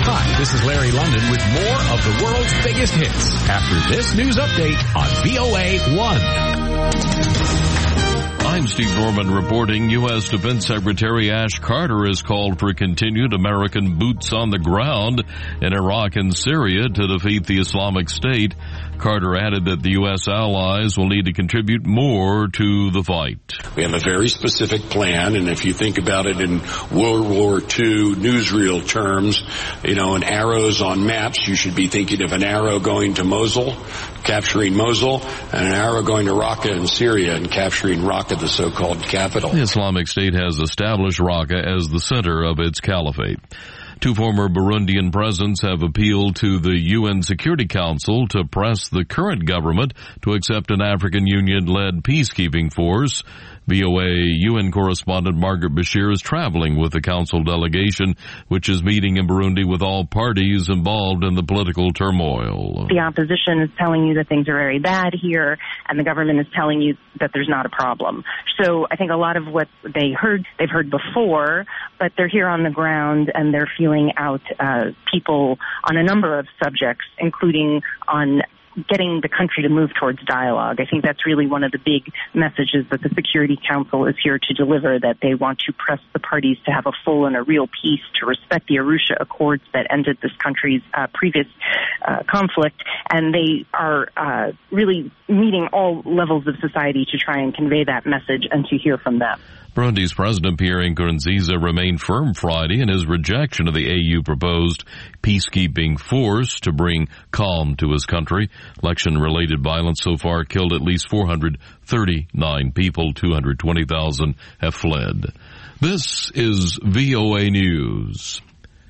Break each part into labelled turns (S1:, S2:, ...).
S1: Hi, this is Larry London with more of the world's biggest hits after this news update on VOA 1.
S2: I'm Steve Norman reporting U.S. Defense Secretary Ash Carter has called for continued American boots on the ground in Iraq and Syria to defeat the Islamic State. Carter added that the U.S. allies will need to contribute more to the fight.
S3: We have a very specific plan, and if you think about it in World War II newsreel terms, and arrows on maps, you should be thinking of an arrow going to Mosul, capturing Mosul, and an arrow going to Raqqa in Syria and capturing Raqqa, the so-called capital.
S2: The Islamic State has established Raqqa as the center of its caliphate. Two former Burundian presidents have appealed to the UN Security Council to press the current government to accept an African Union-led peacekeeping force. VOA UN correspondent Margaret Bashir is traveling with the council delegation, which is meeting in Burundi with all parties involved in the political turmoil.
S4: The opposition is telling you that things are very bad here, and the government is telling you that there's not a problem. So I think a lot of what they've heard before, but they're here on the ground and they're feeling out people on a number of subjects, including on getting the country to move towards dialogue. I think that's really one of the big messages that the Security Council is here to deliver, that they want to press the parties to have a full and a real peace, to respect the Arusha Accords that ended this country's previous conflict, and they are really meeting all levels of society to try and convey that message and to hear from them.
S2: Burundi's President Pierre Nkurunziza remained firm Friday in his rejection of the AU proposed peacekeeping force to bring calm to his country. Election-related violence so far killed at least 439 people. 220,000 have fled. This is VOA News.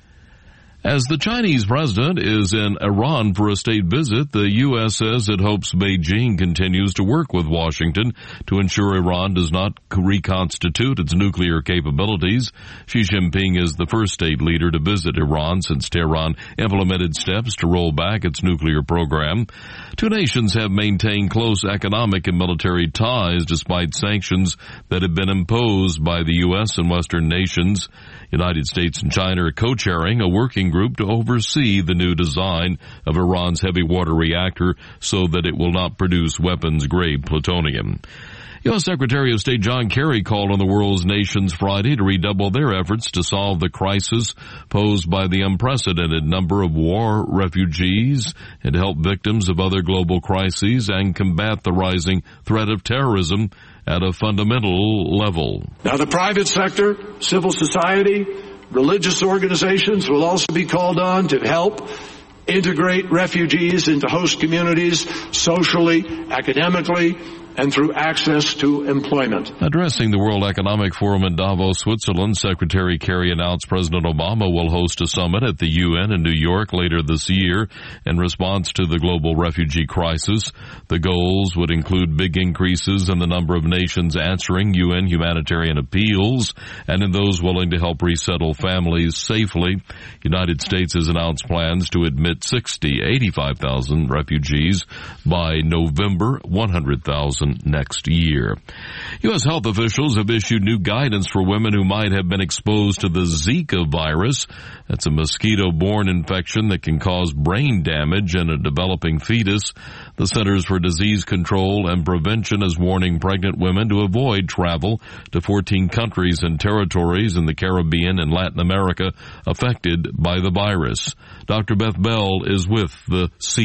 S2: As the Chinese president is in Iran for a state visit, the U.S. says it hopes Beijing continues to work with Washington to ensure Iran does not reconstitute its nuclear capabilities. Xi Jinping is the first state leader to visit Iran since Tehran implemented steps to roll back its nuclear program. Two nations have maintained close economic and military ties despite sanctions that have been imposed by the U.S. and Western nations. United States and China are co-chairing a working group to oversee the new design of Iran's heavy water reactor so that it will not produce weapons-grade plutonium. U.S. Secretary of State John Kerry called on the world's nations Friday to redouble their efforts to solve the crisis posed by the unprecedented number of war refugees and to help victims of other global crises and combat the rising threat of terrorism at a fundamental level.
S5: Now, the private sector, civil society, religious organizations will also be called on to help integrate refugees into host communities socially, academically, and through access to employment.
S2: Addressing the World Economic Forum in Davos, Switzerland, Secretary Kerry announced President Obama will host a summit at the UN in New York later this year in response to the global refugee crisis. The goals would include big increases in the number of nations answering UN humanitarian appeals and in those willing to help resettle families safely. United States has announced plans to admit 85,000 refugees by November, 100,000 next year. U.S. health officials have issued new guidance for women who might have been exposed to the Zika virus. That's a mosquito-borne infection that can cause brain damage in a developing fetus. The Centers for Disease Control and Prevention is warning pregnant women to avoid travel to 14 countries and territories in the Caribbean and Latin America affected by the virus. Dr. Beth Bell is with the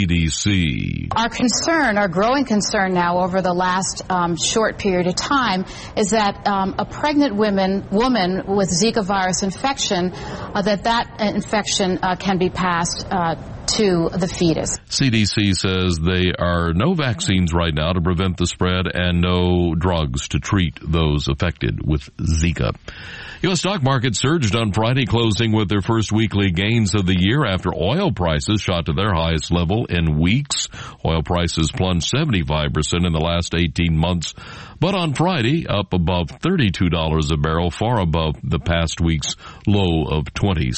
S2: CDC.
S6: Our growing concern now over the last short period of time is that a pregnant woman with Zika virus infection, that infection can be passed to the fetus.
S2: CDC says there are no vaccines right now to prevent the spread and no drugs to treat those affected with Zika. U.S. stock markets surged on Friday, closing with their first weekly gains of the year after oil prices shot to their highest level in weeks. Oil prices plunged 75% in the last 18 months, but on Friday, up above $32 a barrel, far above the past week's low of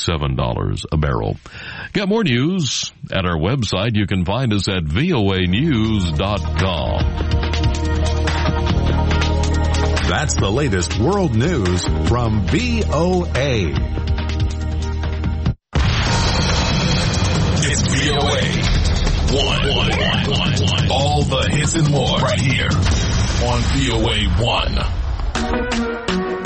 S2: $27 a barrel. Get more news at our website. You can find us at voanews.com.
S1: That's the latest world news from VOA.
S7: 1. All the hits and more right here on VOA 1.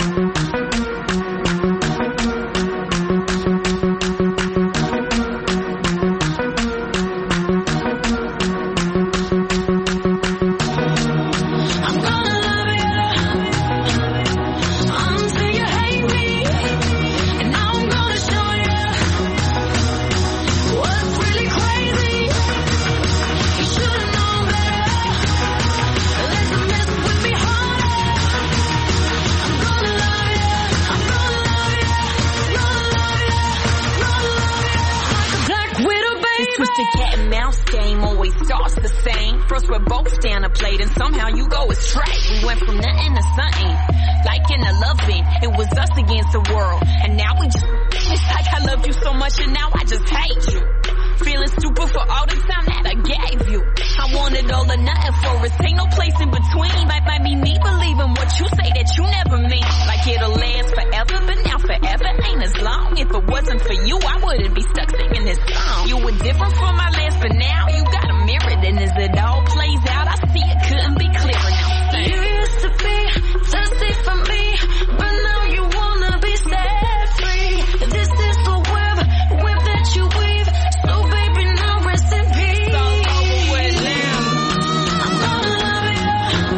S8: First we're both stand a plate and somehow you go astray. We went from nothing to something, like in a loving. It was us against the world, and now we just, it's like I loved you so much and now I just hate you. Feeling stupid for all the time that I gave you. I wanted all or nothing for us, ain't no place in between. Might be me believing what you say that you never mean. Like it'll last forever, but now forever ain't as long. If it wasn't for you, I wouldn't be stuck singing this song. You were different from my last, but now you got a mirror. And as it all plays out, I see it couldn't be clearer now. You used to be thirsty for me, but now you wanna be set free. This is the web that you weave. So baby, now rest in peace. It's all over with now. I'm gonna love you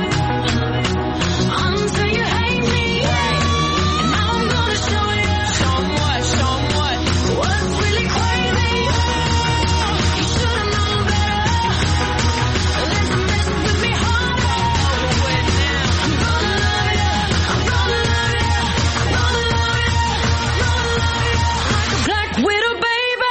S8: until you hate me. And now I'm gonna show you. Show 'em what? What's really crazy? You should've known better. Let's mess with me harder. Over with now. I'm gonna love you. I'm gonna love you. I'm gonna love you. Black Widow, baby.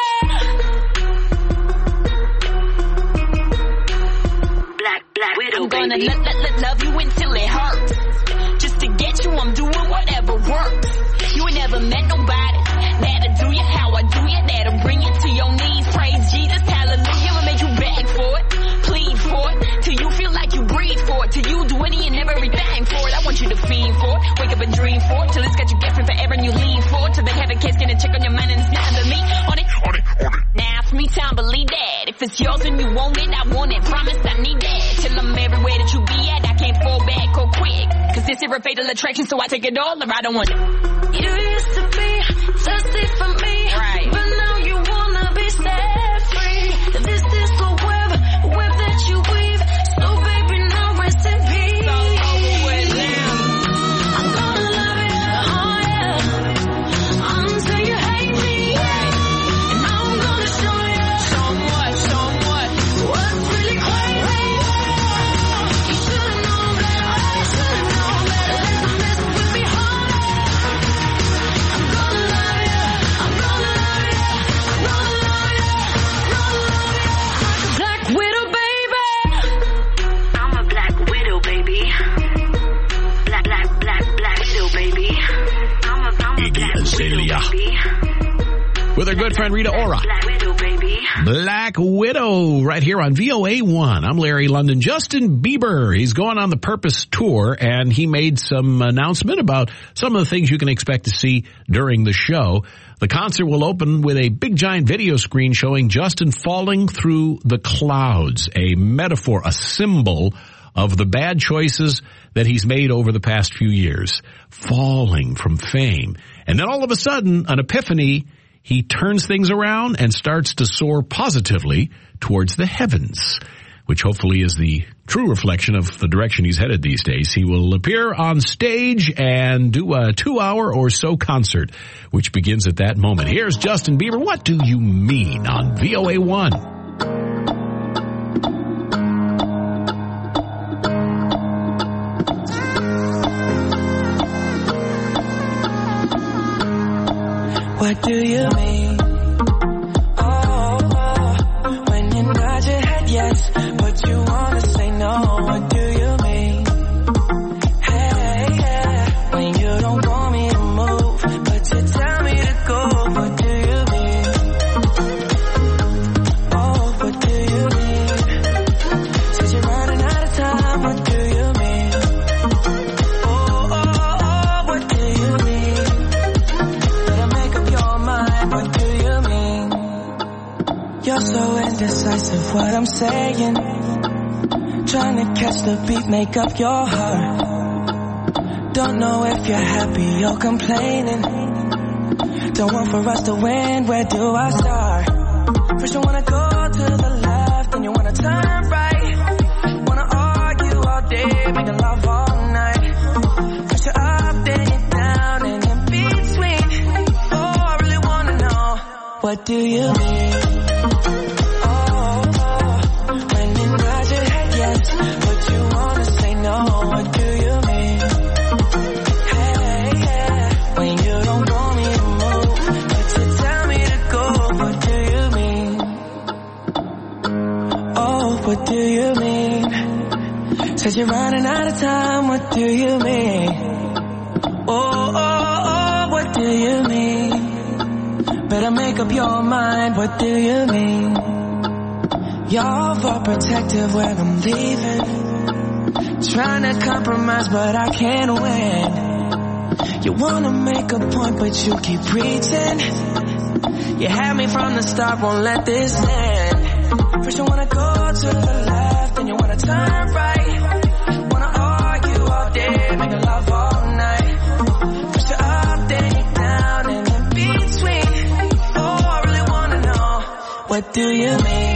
S8: Black Widow, I'm gonna love you until it hurts. Just to get you, I'm doing whatever works. You ain't never met nobody that'll do you how I do you, that'll bring you to your knees. Praise Jesus, hallelujah. I'ma make you beg for it, plead for it, till you feel like you breathe for it, till you do any and everything for it. I want you to fiend for it, wake up and dream for it, till it's got you guessing forever and you lean for it, till they have a casket and check on your mind and it's nothing but me on it. Now it's me time, believe that. If it's yours and you want it, I want it. Promise I need that. Till I'm everywhere that you be at, I can't fall back or quick. Cause this is a fatal attraction, so I take it all or I don't want it. You used to be thirsty for me, right? But now you wanna be set free. This is the web that you weave. So baby, now rest in peace. It's all over with now. I'm gonna love you, oh yeah, until you hate me. And now I'm gonna show you. Show 'em what? What's really crazy? You should've known better. Let's mess with me harder. I'm gonna love you. I'm gonna love you. I'm gonna love you. Black Widow, baby. I'm a Black Widow, baby. Black Widow, baby. I'm a Black
S9: Azalea.
S8: Widow, baby.
S9: With our good friend Rita Ora.
S8: Black Widow, baby.
S9: Black Widow, right here on VOA 1. I'm Larry London. Justin Bieber, he's going on the Purpose Tour, and he made some announcement about some of the things you can expect to see during the show. The concert will open with a big giant video screen showing Justin falling through the clouds, a metaphor, a symbol of the bad choices that he's made over the past few years, falling from fame. And then all of a sudden, an epiphany, he turns things around and starts to soar positively towards the heavens, which hopefully is the true reflection of the direction he's headed these days. He will appear on stage and do a 2-hour or so concert, which begins at that moment. Here's Justin Bieber. What do you mean on VOA 1?
S10: What do you mean? Oh, when you nod your head yes, but you wanna say no. What do you mean? Hey, yeah, when you don't want me to move, but you tell me to go. What do you mean? Oh, what do you mean? Since you're running out of time, what do you mean? Oh, what do you mean? Better make up your mind. What do you mean? You're so indecisive, what I'm saying. Trying to catch the beat, make up your heart. Don't know if you're happy or complaining. Don't want for us to win, where do I start? First you wanna go to the left, then you wanna turn right. Wanna argue all day, making love all night. First you're up, then you're down, and in between. Oh, I really wanna know, what do you mean? What do you mean? Said you're running out of time, what do you mean? Oh, what do you mean? Better make up your mind, what do you mean? You're overprotective when I'm leaving. Trying to compromise, but I can't win. You wanna make a point, but you keep preaching. You had me from the start, won't let this end. First you wanna go to the left, then you wanna turn right. Wanna argue all day, make love all night. First you're up, then you're down, and in between. Oh, I really wanna know, what do you mean?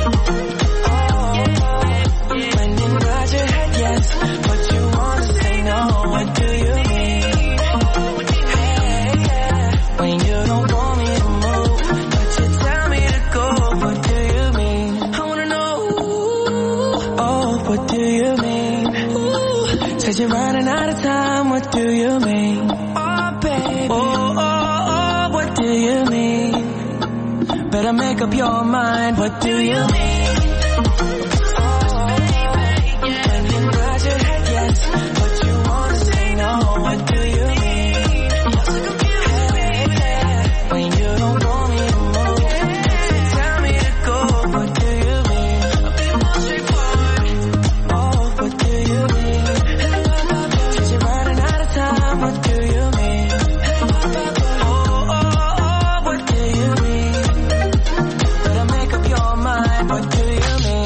S10: When you nod your head yes, but you wanna say no, what do you mean? When you don't want me to move, but you tell me to go, what do you mean? What do you mean? Said you're running out of time, what do you mean? Oh, baby. Oh, what do you mean? Better make up your mind, what do you mean? When you nod your head yes, but you wanna say no, what do you mean? When you don't want me to move, but you tell me to go, what do you mean? What do you mean? Said you're running out of time, what do you mean? What do you mean? Better make up your mind, what do you mean?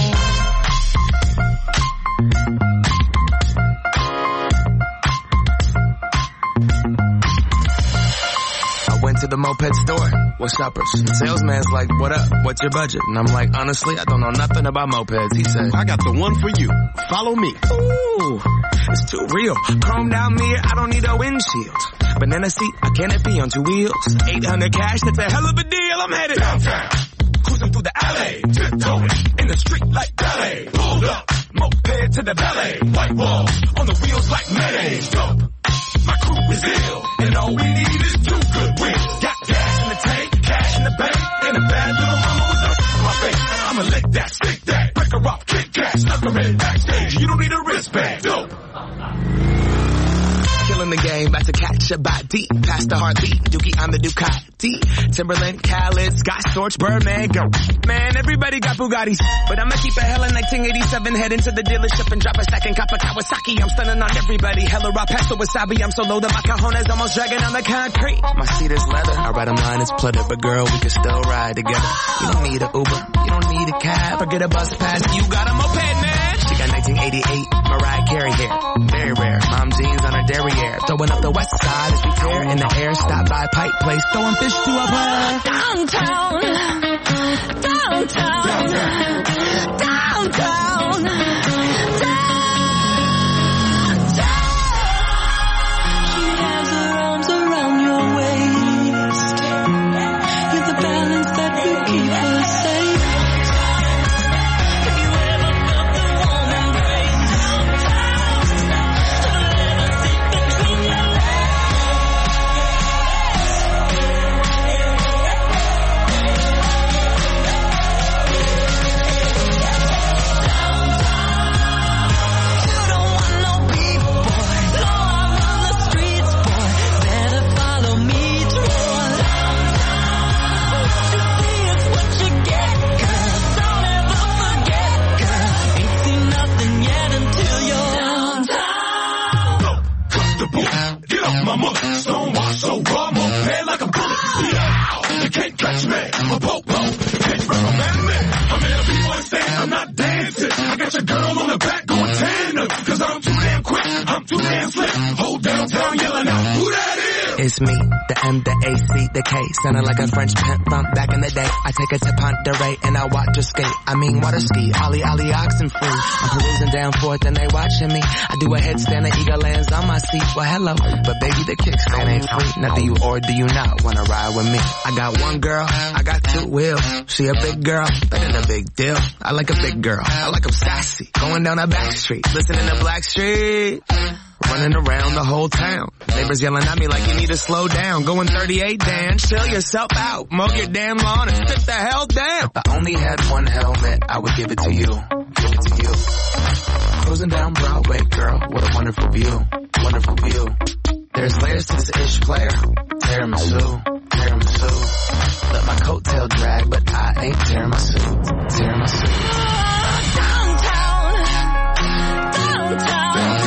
S11: I went to the moped store, what's uppers? Salesman's like, what up, what's your budget? And I'm like, honestly, I don't know nothing about mopeds. He said, I got the one for you, follow me. Ooh, it's too real. Chrome down mirror, I don't need a windshield. Banana seat, I canopy on 2 wheels. 800 cash, that's a hell of a deal, I'm headed downtown. Cruising through the alley, tiptoeing in the street like ballet. Pulled up, moped to the ballet. White walls, on the wheels like mayonnaise. Dope, my crew is ill, and all we need is 2 good wheels. Got gas in the tank, cash in the bank, and a bad little mama with a on my face. I'ma lick that, stick that, break her off, kick cash, stuck her in backstage. You don't need a wristband. Dope. Killing the game, about to catch a body. Past the heartbeat, Dookie on the Ducati. Timberland, Khaled, Scott Storch, Birdman, go. Man, everybody got Bugattis. But I'ma keep a hella 1987, head into the dealership and drop a second cop of Kawasaki. I'm stunning on everybody, hella raw pesto wasabi. I'm so low that my cajones almost dragging on the concrete. My seat is leather, I ride a line, it's pleather. But girl, we can still ride together. You don't need an Uber, you don't need a cab, or get a bus pass. You got a moped, man. She got 1988, Mariah Carey hair. Very rare, mom jeans on her derriere. Throwing up the west side as we tear in the air. Stop by Pipe Place, throwing fish to a bird.
S8: Downtown, downtown, downtown, downtown. She has her arms around your waist. You're the balance that will keep her safe. Have you ever felt the warm embrace? Between your legs.
S11: me. The M, the A, C, the K. Sounding like a French pimp bump back in the day. I take her to Ponderay and I watch her skate. I mean water ski, ollie, oxen free. I'm perusing down forth and they watching me. I do a headstand, the eagle lands on my seat. Well, hello, but baby, the kickstand ain't free. Now do you or do you not wanna ride with me? I got one girl, I got two wheels. She a big girl, that ain't a big deal. I like a big girl, I like 'em sassy. Going down a back street, listening to Blackstreet. Running around the whole town. Neighbors yelling at me like you need to slow down. Going 38, Dan, chill yourself out. Mow your damn lawn and sit the hell down. If I only had one helmet, I would give it to you. Give it to you. Cruising down Broadway, girl, what a wonderful view. Wonderful view. There's layers to this ish player. Tiramisu, tiramisu. Let my coattail drag, but I ain't tiramisu. Tiramisu.
S10: Downtown, downtown.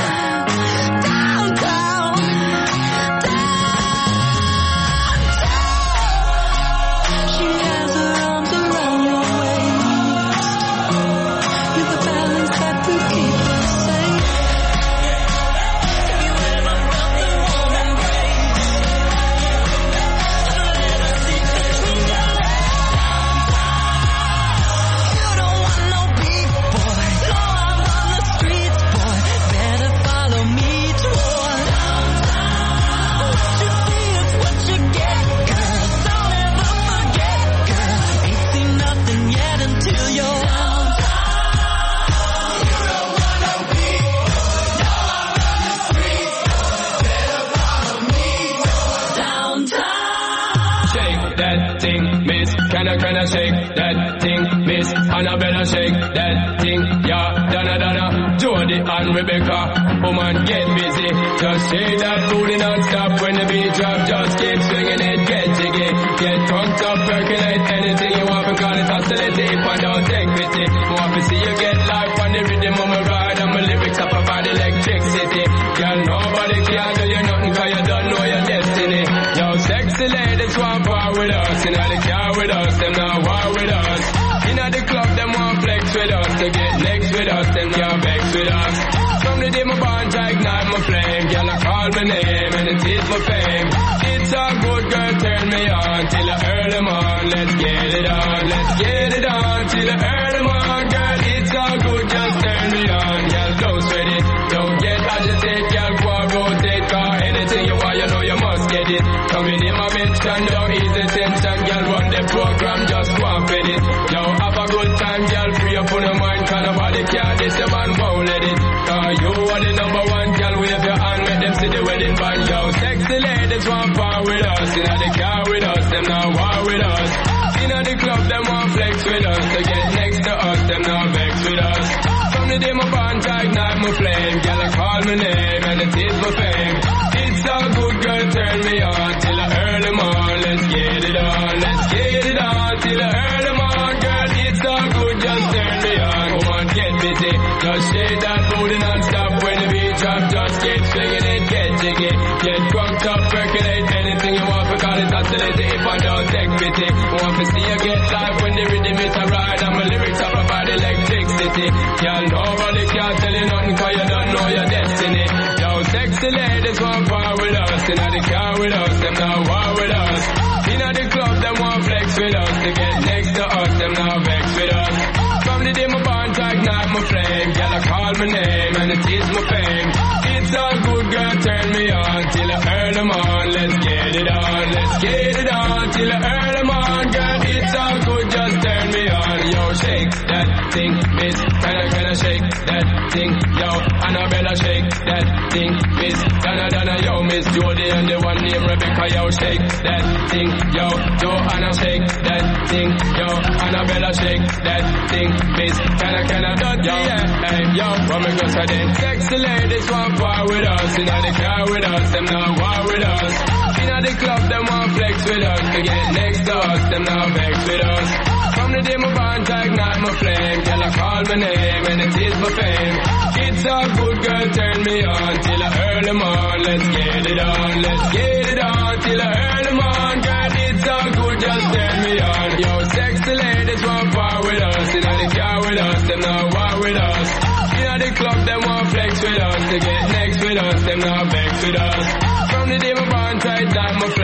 S12: Can I shake that thing, Miss Annabella, shake that thing, yeah, Donna, Jody and Rebecca, woman get busy, just shake that booty non-stop when the beat drop, just keep swinging it, get jiggy, get drunk up, percolate anything you want, because it's hostility, if I don't take pity, want to see you get life on the rhythm of my ride, and my lyrics up about electricity, girl, nobody can do you nothing, cause you don't know your destiny, yo, sexy ladies want power with us, you know the car with us, them not war with us. Inna the club, them want flex with us. To get next with us, them can't vex with us. From the day my bond, I ignite my flame. Girl, I call my name and it is my fame. It's a good girl, turn me on till I earn them on. Let's get it on, let's get it on till I earn them on. Girl, it's all good, just turn me on. Girl, don't sweat it, don't get agitated. Girl, go and rotate, cause anything you want, you know you must get it. Coming in my mention, don't ease the tension. Girl, run the program, just go and fit it. Yo, have a good time, girl, free up on your mind. Cause nobody care, this your man won't let it. Cause you are the number one, girl, wave your hand, make them see the wedding band. Yo, sexy ladies want power with us. Inna the car with us, them not war with us. Inna the club, them want flex with us. To get next to us, them not vex with us. From the day my bond, I ignite my flame. Girl, I call my name and it is my fame. It's a good girl, turn me on till I earn them on. Let's get it on, let's get it on till I earn them on. Girl, it's all good, just turn me on. Come on, get busy, just shake that booty non-stop. When the beat drop, just get swinging it, get jiggy. Get drunk up, percolate anything you want, because it's oscillating if I don't take pity. Want to see you get live when the rhythm is a ride, and my lyrics up about electricity. Girl, nobody can tell you nothing, cause you don't know your destiny. Yo, sexy ladies want power with us. Inna the car with us, them not war with us. Inna the club, them want flex with us. To get next to us, them not vex with us. From the day my bond, I ignite my flame. Girl, I call my name and it is my fame. It's all good, girl, turn me on till I earn them on. Let's get it on, let's get it on till I earn them on. Girl, it's all good, just turn me on. Yo, shake that thing, miss. Can I shake that thing? Yo, Annabella, shake that thing, miss. Donna, yo, Miss Jody and the one named Rebecca, yo, shake that thing. Yo, Joanna, shake that thing. Yo, Annabella, shake that thing, miss. Can I, yo, hey, yo, what me go say then? Sexy ladies want war with us. Inna the car with us, them not war with us. Inna the club, them want flex with us. To get next to us, them not vex with us. From the day my bond, I ignite my flame. Girl, I call my name and it is my fame. It's all good, girl, turn me on till I earn them on. Let's get it on, let's get it on till I earn them on. Girl, it's all good, just turn me on. Yo, sexy ladies want power with us. Inna the car with us, them not war with us. Inna the club, them want flex with us. To get next with us, them not vex with us. From the day my bond, I ignite my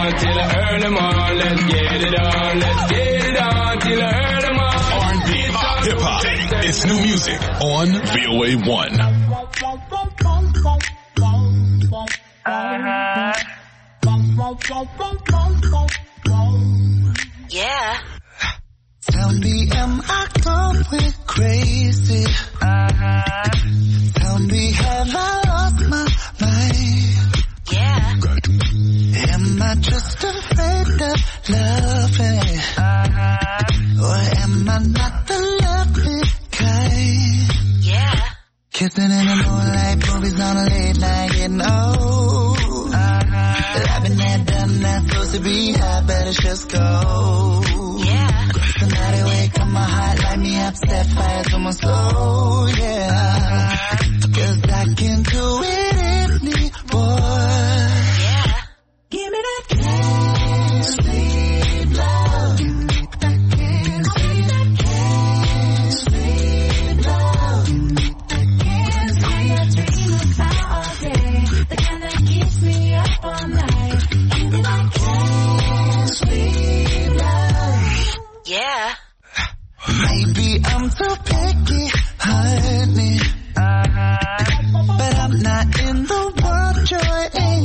S12: on till early morning. Let's get it on. Let's get it on till early morning.
S7: R&B, hip-hop, it's new music on VOA 1.
S13: Yeah. Tell me, am I going crazy? Tell me, have I lost my mind? Yeah. Am I just afraid of loving? Or am I not the loving kind? Yeah. Kissing in the moonlight, movies on a late night, getting old. I've been there, done that, supposed to be high, better just go. Yeah. Tonight I wake up, my heart light me up, set fire to my soul, yeah. 'Cause I can't do it anymore. Yeah. Give me that can't sleep love. Give me that can't sleep, can't sleep love. Give me that can't sleep, dream about all day. The kind that keeps me up all night. Give me that can't sleep love. Yeah. Maybe I'm too picky, honey. But I'm not in the world you're in.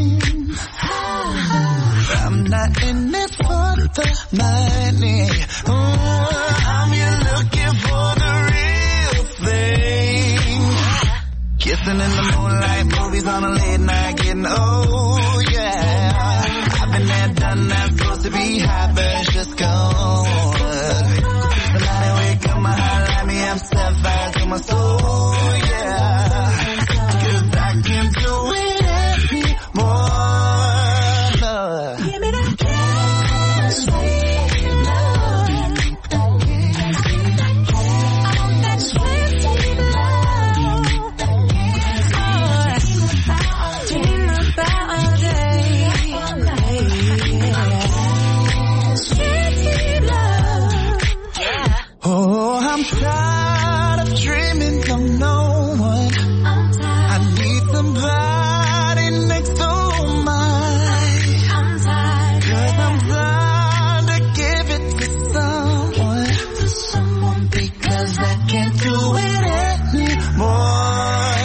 S13: I'm not in it for the money. I'm here looking for the real thing. Kissing in the moonlight, movies on a late night, getting old, yeah. I've been there, done that, supposed to be high, but it's just gone. Tonight I wake up, my heart light me up, set fire to my soul, yeah. 'Cause I can't do it anymore. Give me that can't sleep love. Give me that can't sleep, I want that sweet love. Dream about all day. Sweet love. Oh, I'm tired of dreaming of no one. I need somebody next to mine. 'Cause I'm trying to give it to someone, because I can't do it anymore.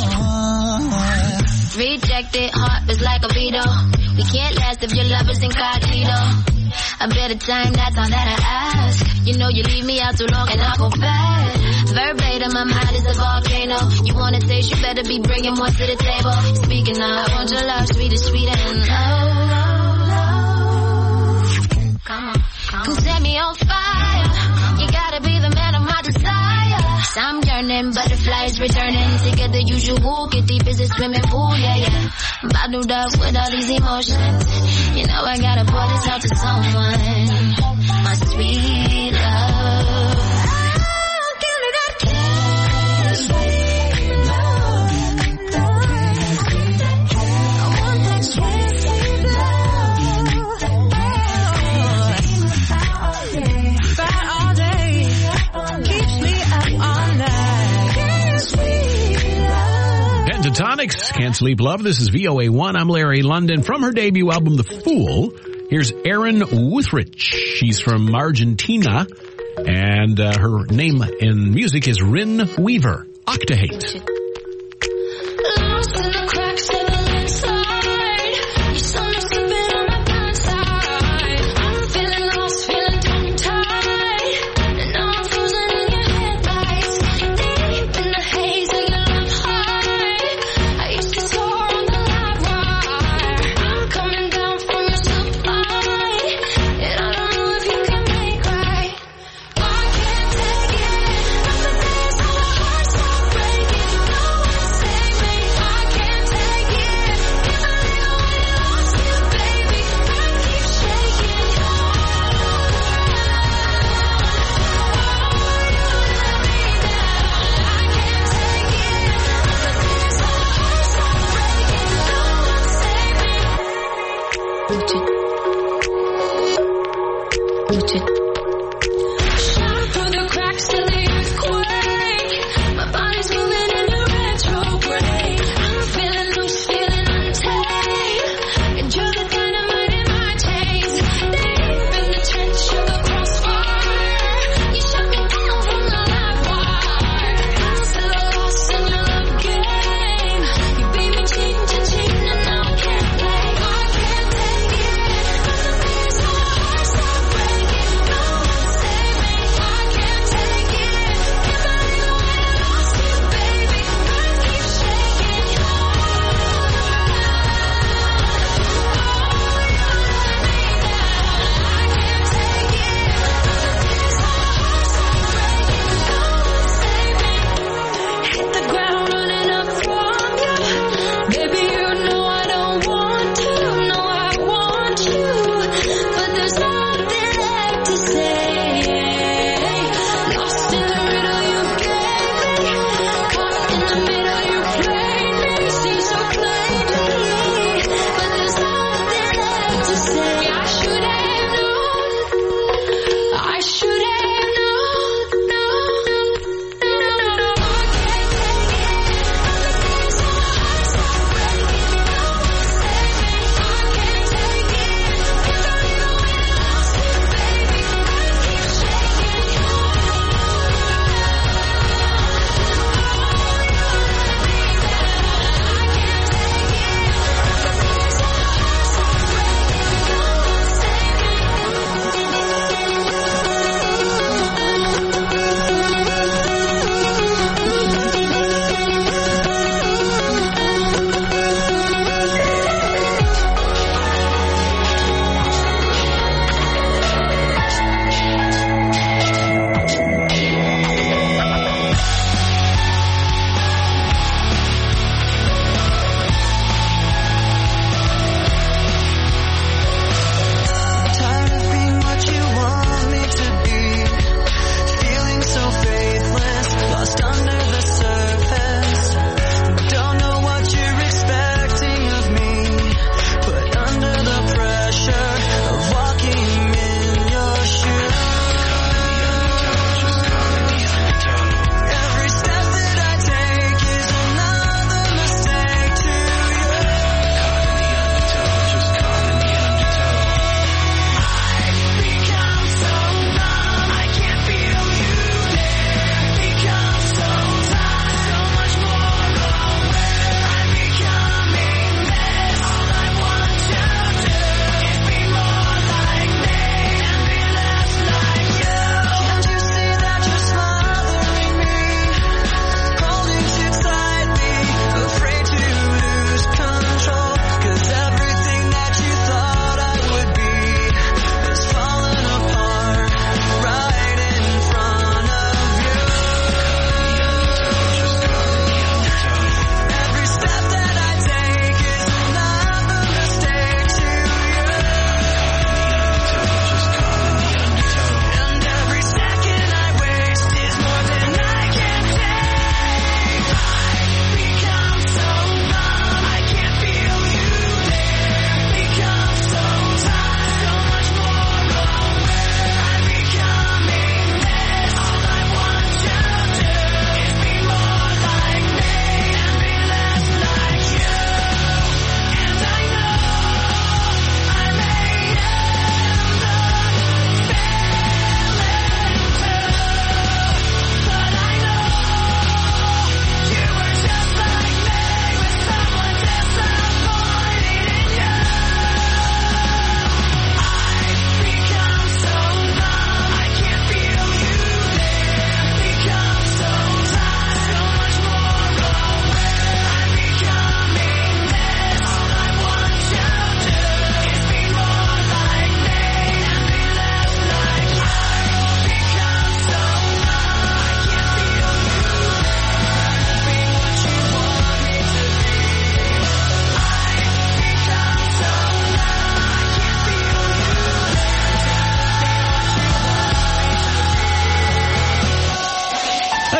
S14: Rejected heart is like a veto. We can't last if your love is incognito. A better time, that's all that I ask. You know you leave me out too long and I go bad. Verbatim, my mind is a volcano. You wanna taste, you better be bringing more to the table. Speaking of, I want your love, sweet and sweet and come on. Come set me on fire. You gotta be the man of my desire. I'm yearning, butterflies returning. Sick of the usual, get deep as a swimming pool, yeah, yeah. Bottled up with all these emotions. You know I gotta pour this out to someone. My sweet love. Give me that can't sleep love. I want that can't sleep love. About all day. Keeps me up all night. Can't sleep love.
S9: Pentatonics, Can't Sleep Love. This is VOA 1. I'm Larry London. From her debut album, The Fool, here's Erin Wuthrich. She's from Argentina, and her name in music is Rin Weaver. Octahate.
S14: Lost in the cracks of the inside. You saw me slipping on my blind side. I'm feeling lost, feeling tongue-tied. And now I'm frozen in your headlights. Deep in the haze of your love high. I used to soar on the live wire. I'm coming down from your supply. And I don't know if you can make right. I can't take it. After this, all my heart stop breaking. No one save me. I can't take it. Can't believe I lost you, baby. I keep shaking. I shot through the cracks to the earthquake. My body's moving in a retrograde. I'm feeling loose, feeling untamed. And you're the dynamite in my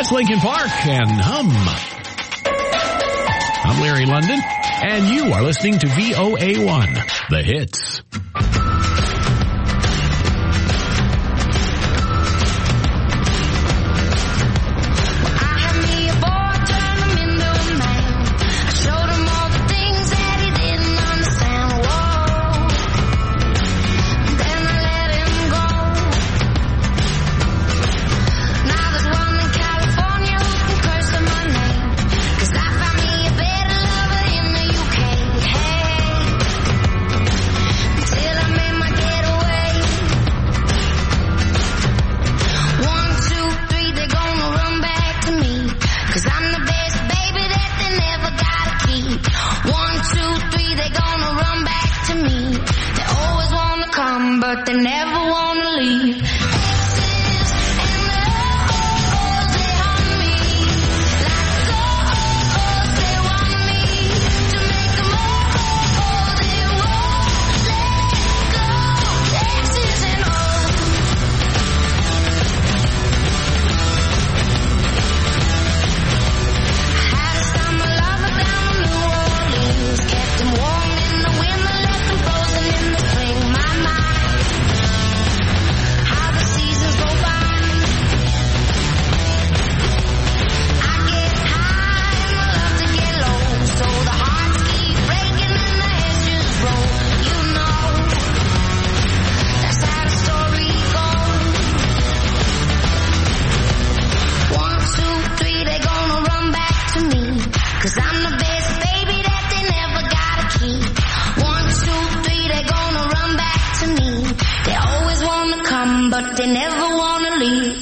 S9: Here's Linkin Park and Hum. I'm Larry London, and you are listening to VOA1, The Hits.
S14: But they never want to leave. But they never want to leave.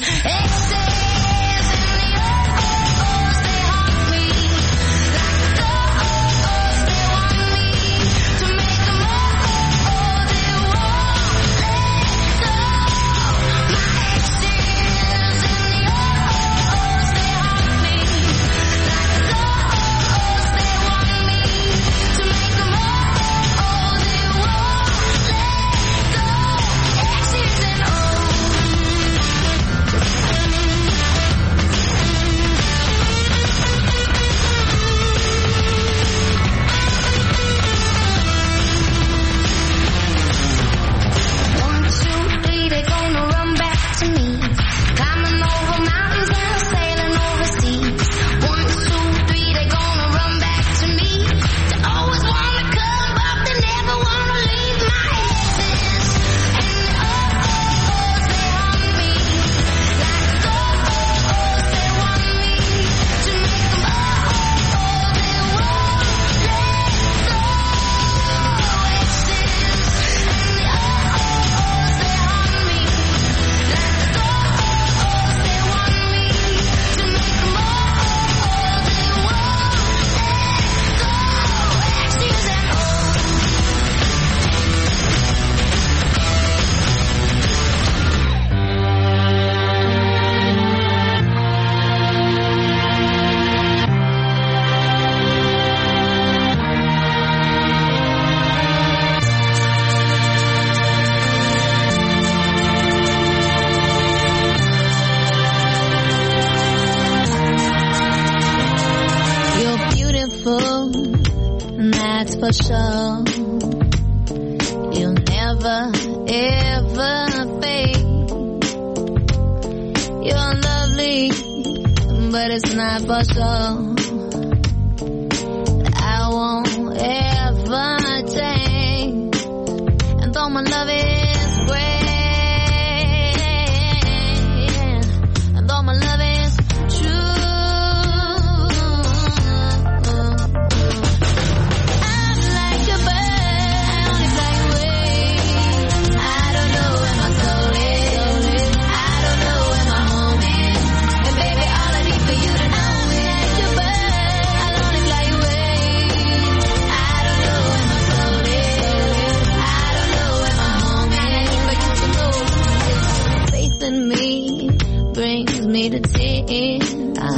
S15: For sure, you'll never ever fade. You're lovely, but it's not for sure. I won't ever change, and though my love is great, and though my love is true. To tears,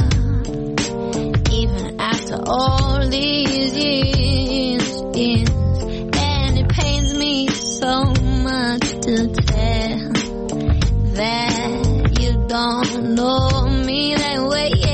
S15: even after all these years, and it pains me so much to tell that you don't know me that way.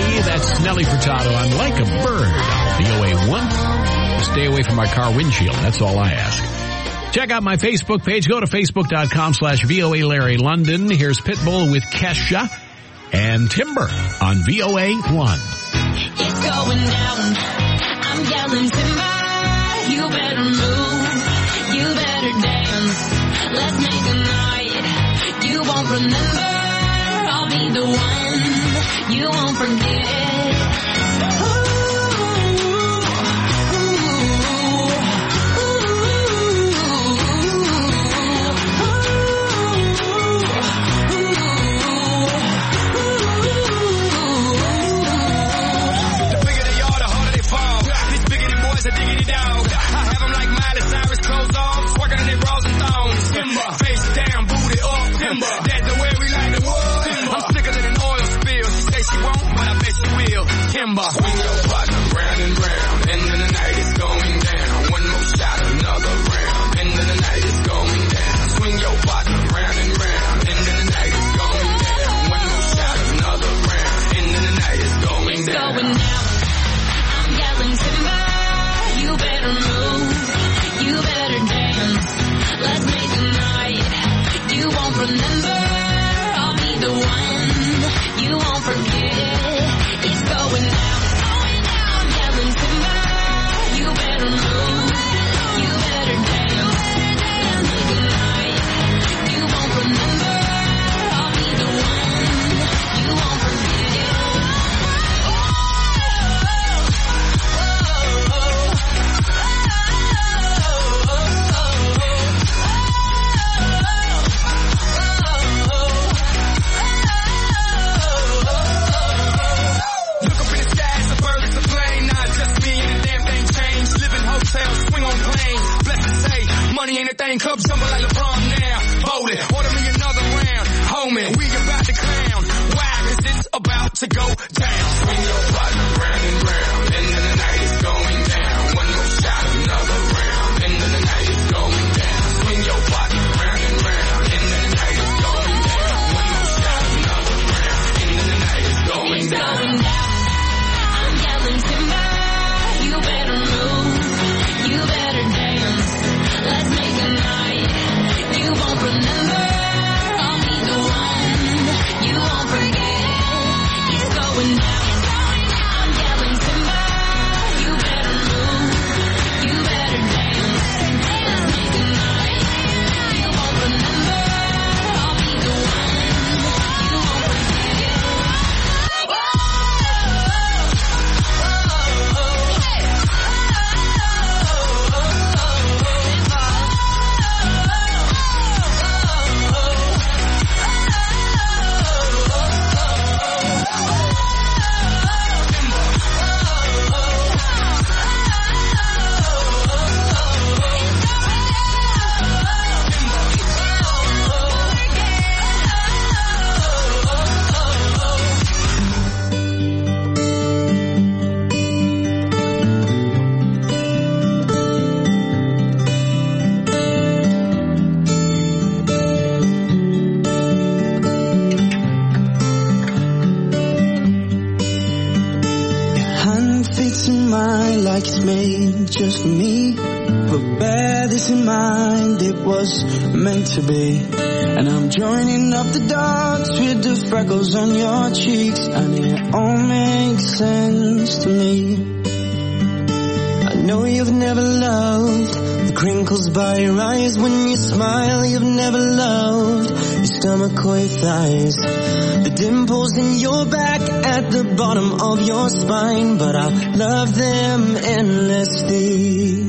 S9: That's Nelly Furtado on Like a Bird on VOA1. Stay away from my car windshield. That's all I ask. Check out my Facebook page. Go to facebook.com/VOA Larry London. Here's Pitbull with Kesha and Timber on VOA1.
S8: It's going down. I'm yelling timber. You better move. You better dance. Let's make a night. You won't remember. I'll be the one. You won't forget.
S16: Kimber. Swing your partner round and round, and then the night is going down. One more shot, another round, and then the night is going down. Swing your partner round and round, and then the night is going down. One more shot, another round, and then the night is going down.
S8: It's going down. I'm yelling timber. You better move. You better dance. Let's make a night. You won't remember. I'll be the one. You won't forget. It's going down. I'm yelling timber. You better move. You better dance. Let's make a night. You won't remember. I'll be the one. You won't forget.
S16: Money ain't a thing, club jumble like LeBron now. Bowling, order me another round. Homie, we about to clown. Why? 'Cause it's about to go down. Swing your partner round and round, and then the night is going down. One more shot, another round, and then the night is going down. Swing your partner round and round, and then the night is going down. One more shot, another round, and then the night is going down.
S8: It's going down. I'm yelling timber. You better move. You better dance. Let's make a night. You won't remember. I'll be the one. You won't forget. It's going down. I'm yelling timber. You better move. You better dance. Let's make a night. You won't remember. I'll be the one. You won't forget.
S10: Like it's made just for me, but bear this in mind, it was meant to be. And I'm joining up the dots with the freckles on your cheeks, and it all makes sense to me. I know you've never loved the crinkles by your eyes when you smile. You've never loved your stomach or your thighs, the dimples in your back at the bottom of your spine, but I love them endlessly.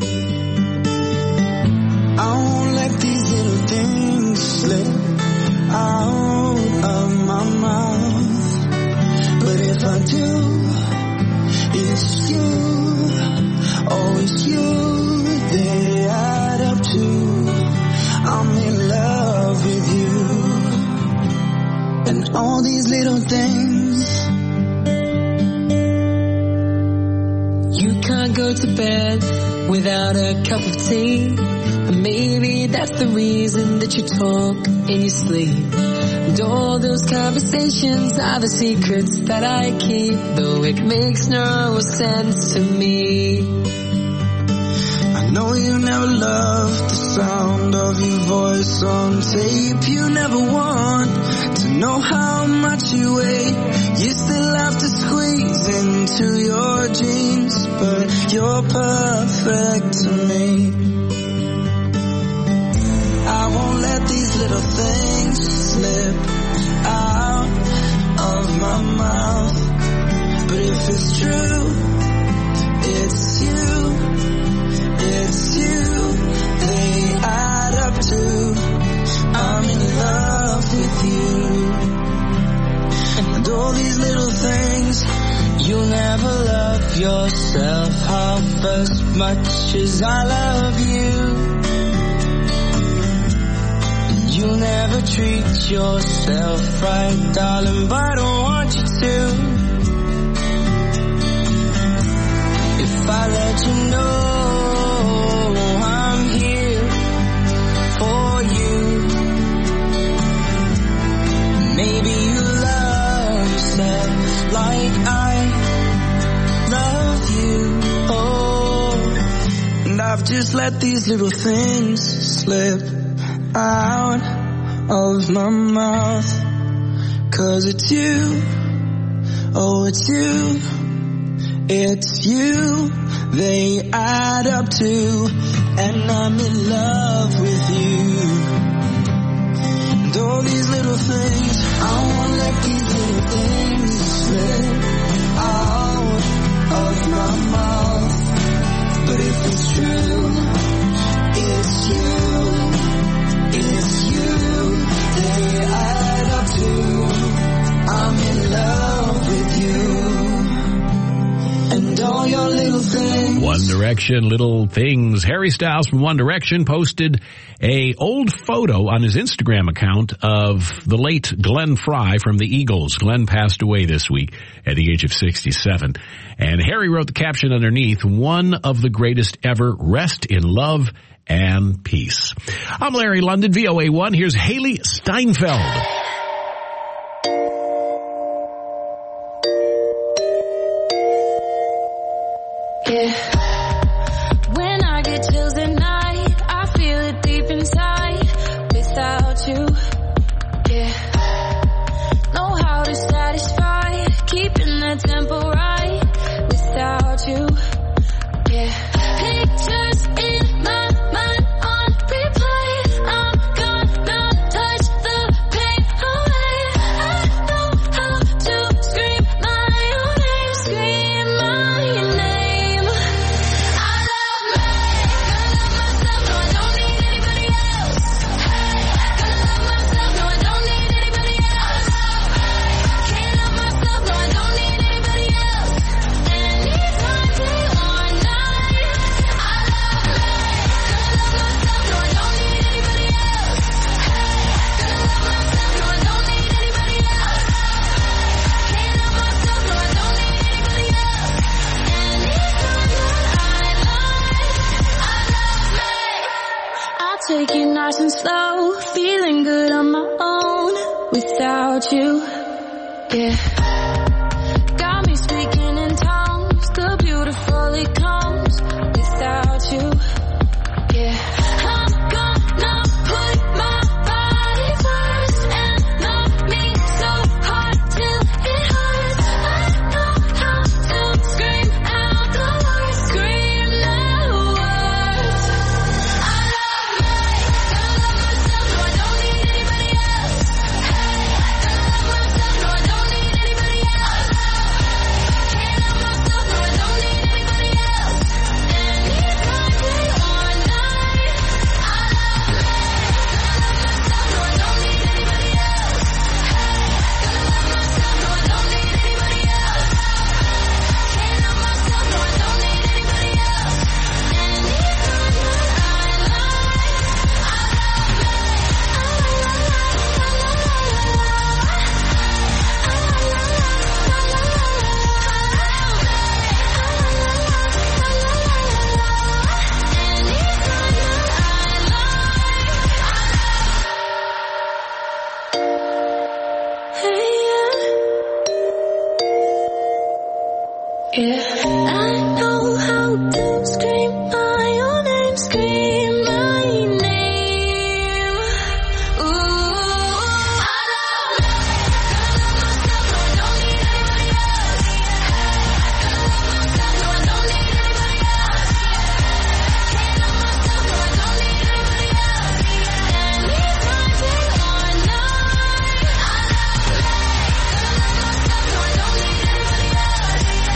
S10: I won't let these little things slip out of my mouth, but if I do, it's you, oh it's you they add up to. I'm in love with you, and all these little things.
S17: You can't go to bed without a cup of tea, and maybe that's the reason that you talk in your sleep. And all those conversations are the secrets that I keep, though it makes no sense to me.
S10: I know you never loved the sound of your voice on tape. You never want to know how much you weigh. You still have to squeeze into your jeans, but you're perfect to me. I won't let these little things slip out of my mouth. But if it's true, it's you, they add up to I'm in love with you. And all these little things,
S17: you'll never love yourself half as much as I love you. You'll never treat yourself right, darling, but I don't want you to. If I let you know I'm here for you, maybe you love yourself like I love you.
S10: oh, and I've just let these little things slip out of my mouth. 'Cause it's you, oh it's you, they add up to, and I'm in love with you. And all these little things, I won't let these little things slip out of my mouth. But if it's true, it's you, they add up to I'm in love with you. And all your little things.
S9: One Direction, Little Things. Harry Styles from One Direction posted a old photo on his Instagram account of the late Glenn Frey from the Eagles. Glenn passed away this week at the age of 67. And Harry wrote the caption underneath, one of the greatest ever, rest in love and peace. I'm Larry London, VOA1. Here's Haley Steinfeld.
S15: Yeah. When I get chills at night, I feel it deep inside. Without you, yeah. Know how to satisfy, keeping that tempo right. Without you, yeah. Pictures in my mind on replay. I'm gonna touch the pain away. I know how to scream my own name, scream my name. I love me, gonna love myself, no I don't need anybody else. Hey, gonna love myself, no I don't need anybody else. Can't love myself, no I don't need anybody else. Anytime, day or night. I love me, gonna love myself, no I don't need anybody else. Hey, gonna love myself, no I don't need anybody else. Can't love myself, no I don't need anybody else. Anytime that I love me. I'll take it nice and slow, feeling good on my own without you, yeah. Got me speaking in tongues, the beautiful it comes without you, yeah. I'm gonna put my body first and love me so hard till it hurts. I know how to scream out the words, scream the words. I love me, gonna love myself, no I don't need anybody else. Hey, gonna love myself, no I don't need anybody else. Can't love myself, no I don't need anybody else. Anytime, day or night. Yeah, I know how to scream my own name, scream my name. Ooh, I love me, I don't need anybody else. I don't need anybody else. Can't love myself, no, I don't need anybody else. Anytime, day or night. I love me, I don't need anybody else.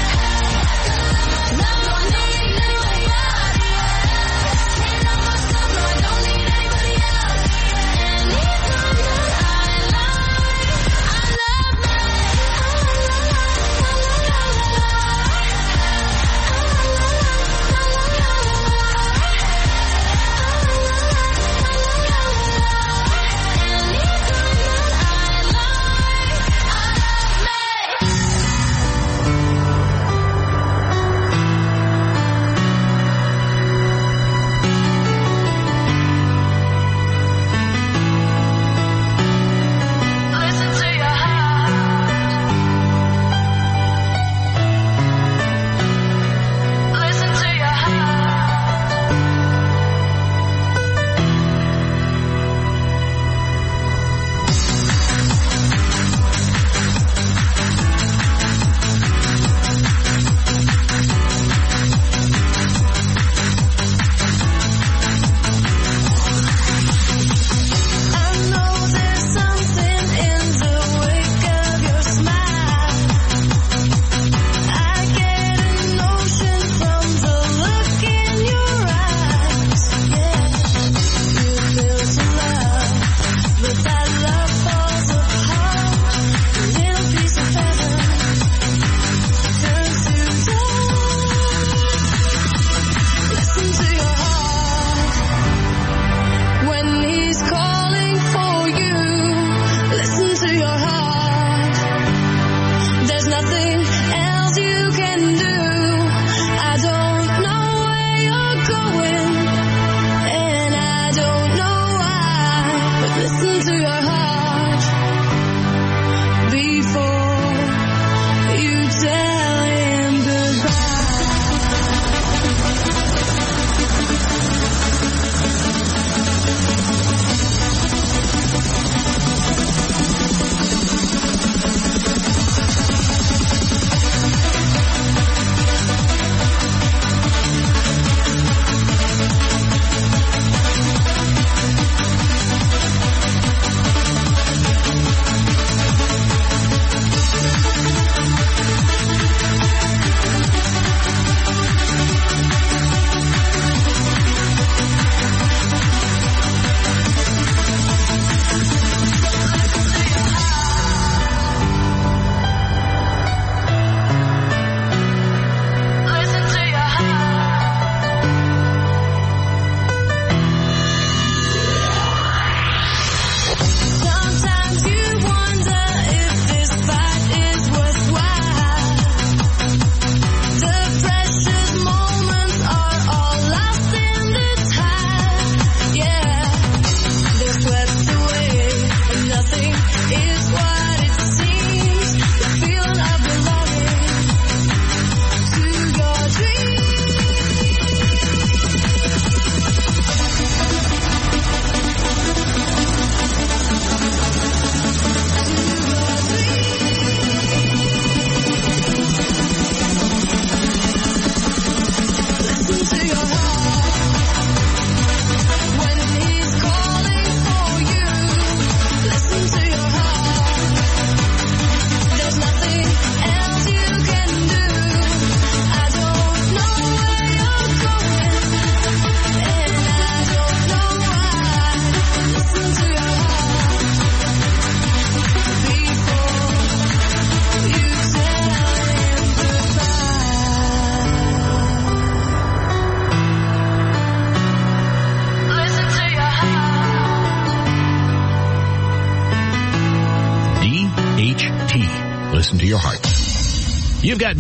S9: Listen to your heart. You've got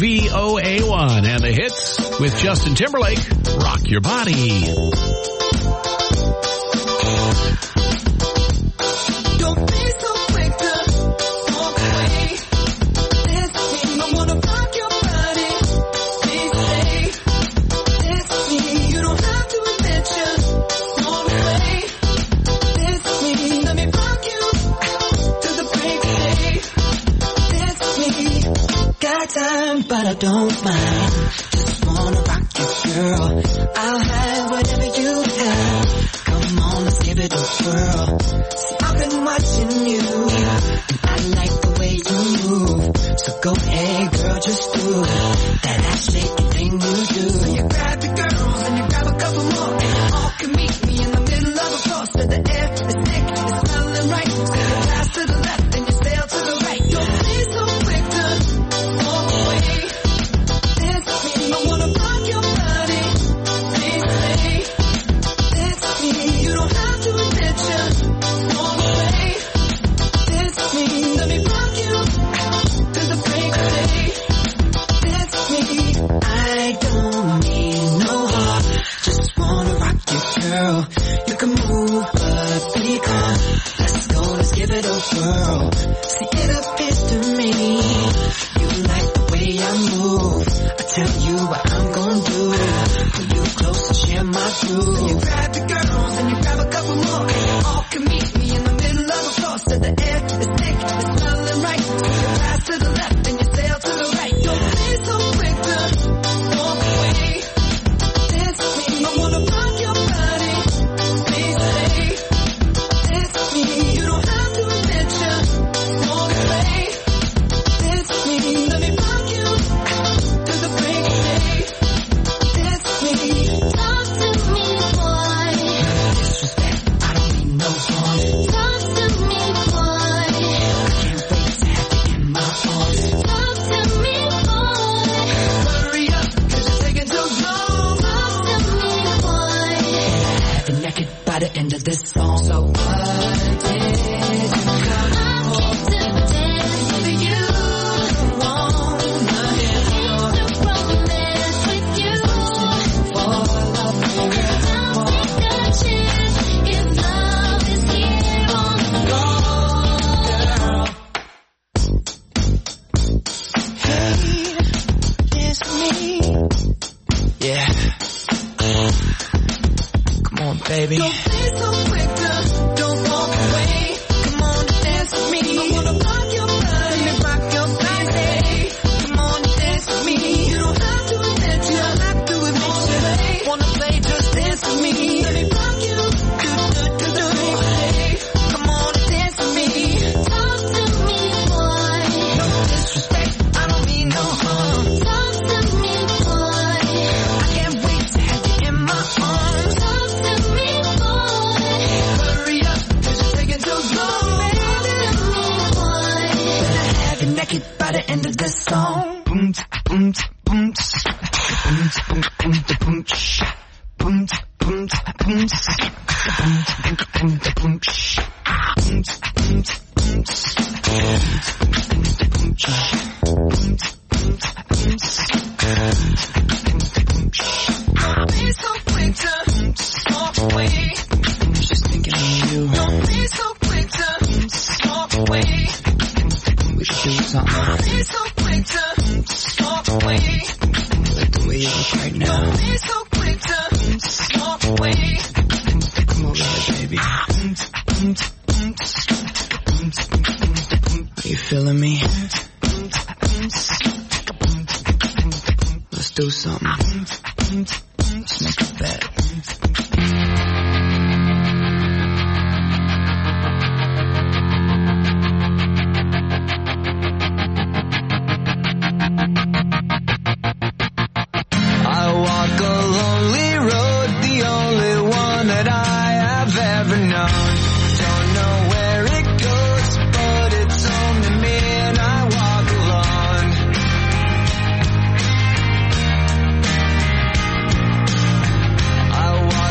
S9: VOA1 and the hits with Justin Timberlake. Rock your body.
S10: Don't be so quick to walk away. time, but I don't mind. Just wanna rock you, girl. I'll have whatever you have. Come on, let's give it a whirl. See, I've been watching you, and I like the way you move. So go ahead, girl, just do that ass shaking thing you do. You grab the girls and you grab a couple more, and you all can meet me in the middle of a floor. So the air is thick, it's smelling right. So you pass to the left and you sail to the right. Don't be so quick to walk away. Dance with me, I wanna rock your body. Please stay. Dance with me, you don't have to admit you walk away. Dance with me, let me rock you to the break of day. Dance with me, I don't need no heart. Just wanna rock you, girl. You can move, but be calm. Let's go, let's give it a whirl. See, it appears to me you like the way I move. I tell you what I'm gonna do. Pull you close and share my groove. So you grab the girls and you grab a couple more, and you all can meet me in the middle of the floor. So the air is thick, it's smelling right. So you pass to the left and you sail to the right. Don't be so quick to walk away. Dance with me, I wanna rock your body. Please stay. Dance with me, you don't have to admit you walk away. Dance with me, let me rock you to the break of day. Dance with me, talk to me, boy. Disrespect, I don't mean no harm. Talk to me, boy. I can't wait to have you in my arms. Talk to me, boy. Hurry up, 'cause you're taking too long. Talk to me, boy. Have you naked by the end of this song. So what did you come for? To dance with you. Wanna hear your romance with you. For love, girl. Take a chance if love is here on the floor, girl. Hey, dance with me. Yeah. Come on, baby. Don't be so quick to don't walk away. Come on, dance with me. I wanna rock your body. Let me rock your body. Come on, dance with me. You don't have to admit you. Don't have to admit you. Wanna play, just dance with me. Let me rock you. Do. Come on, dance with me. Talk to me, boy. No disrespect, I don't mean no harm. Talk to me, boy. I can't wait to have you in my arms. Talk to me, boy. Hurry up, 'cause you're taking too long. Talk to me, boy. Better have you naked by the end of this song. Boom, boom, boom, boom, boom, boom, boom, boom, boom, boom, Don't be so quick to walk away. Just thinking of you. Don't be so quick to walk away. We should do something. Don't be so quick to walk away. Like the way you look right now. Don't be so quick to walk away. Come over here, baby. Are you feeling me? Let's do something. Let's make a bet. I walk a lonely road, the only one that I have ever known. Don't know where it goes, but it's only me and I walk alone. I walk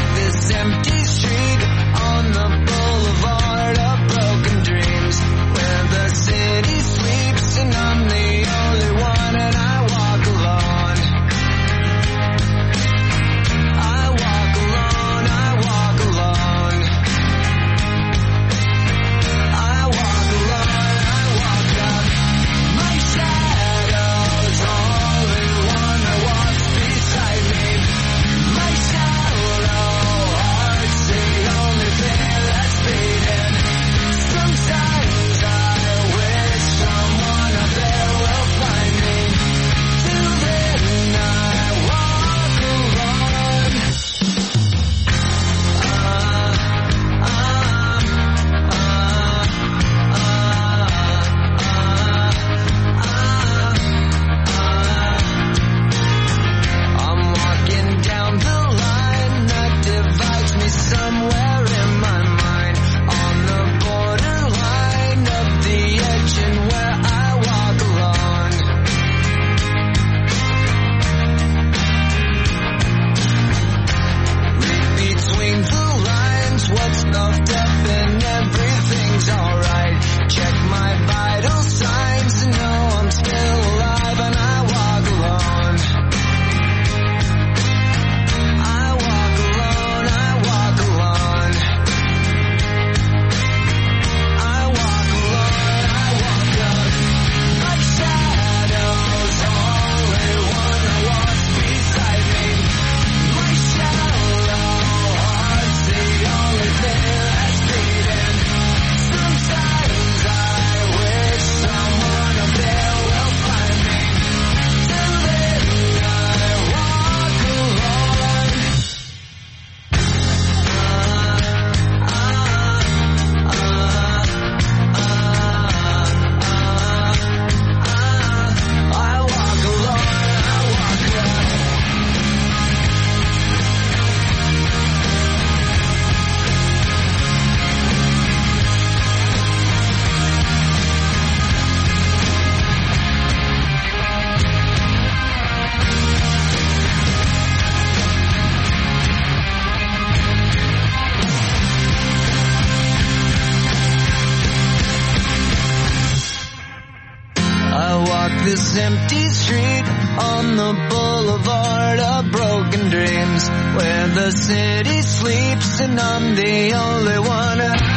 S18: walk this empty street on the boulevard of broken dreams, where the city sleeps and I'm the only one.